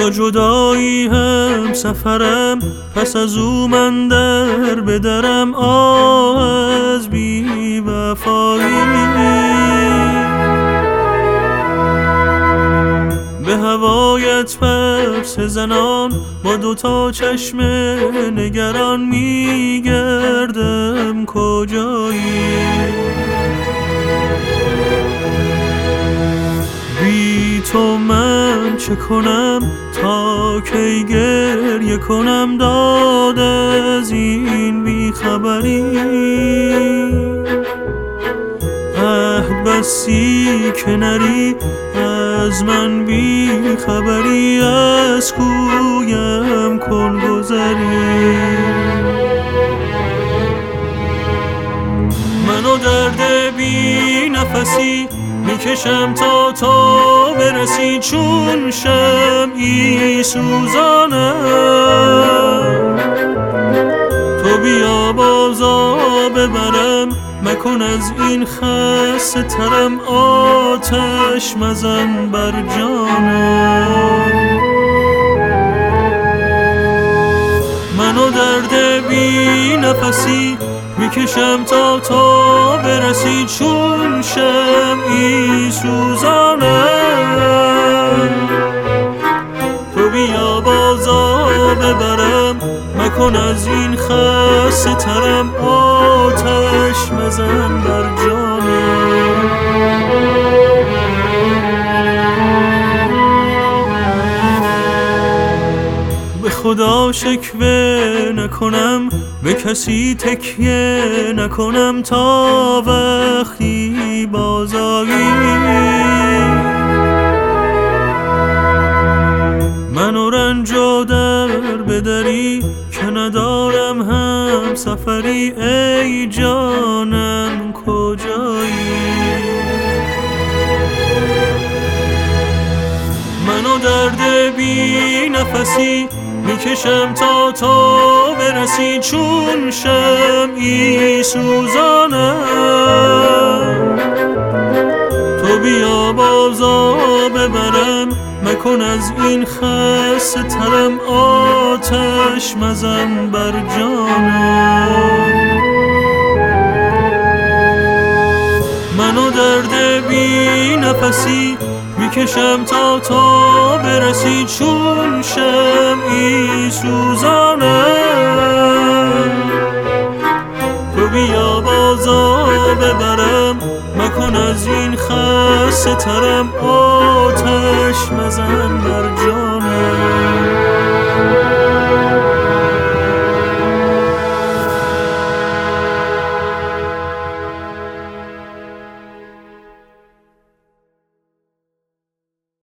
با جدایی هم سفرم، پس از او من در بدرم از بی وفایی. به هوایت پرسه زنان با دوتا چشم نگران میگردم کجایی. بی تو من چه کنم تا کی گریه کنم داد از این بی خبری. عهد بسی که نری از من بی خبری، از کویم کن گذری. منو درد بی نفسی میکشم تا تو برسی، چون شمعی سوزانم. تو بیا بازا ببرم، مکن از این خسته ترم، آتش مزن بر جانم. منو درد بی نفسی میکشم تا تو برسی، چون شمعی سوزانم. تو بیا بازا ببرم، مکن از این خسته ترم، آتش مزن بر جانم. به خدا شکوه نکنم، به کسی تکیه نکنم تا وقتی بازایی. منو رنج و در بدری که ندارم هم سفری، ای جانم کجایی. منو درد بی نفسی میکشم تا تو برسی، چون شمعی سوزانم. تو بیا بازا ببرم، مکن از این خسته ترم، آتش مزن بر جانم. منو درد بی نفسی میکشم تا تو برسی، چون شمعی سوزانم. تو بیا بازا ببرم، مکن از این خسته ترم، آتش مزن بر جانم.